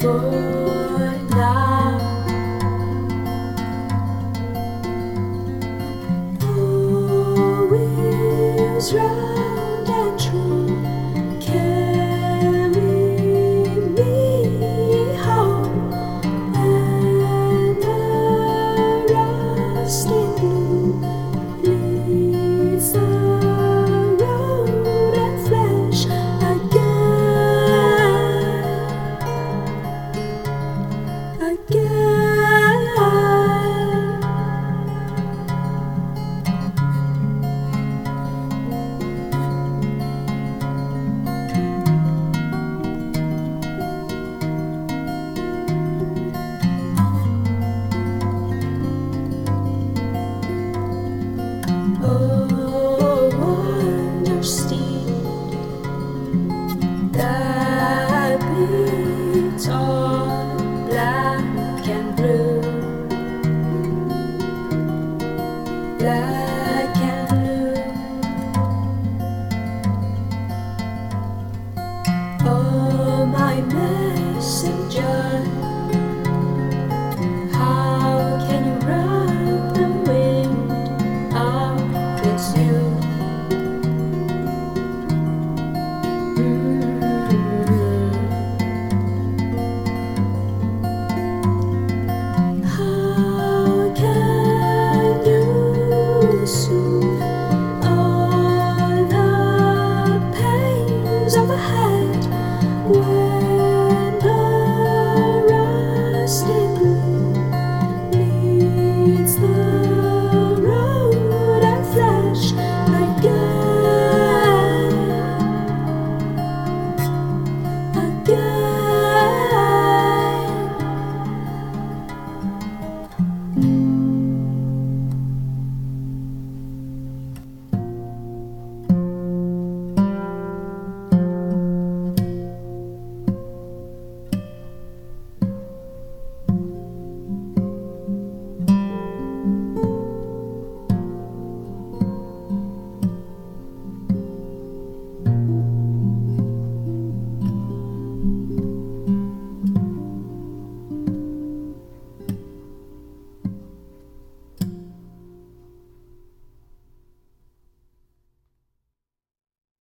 for now. Always round and true, carry me home, and the rusting blue leads the road and flesh again. Oh, wonder steed that beats on black and blue, black and blue. Oh, my man.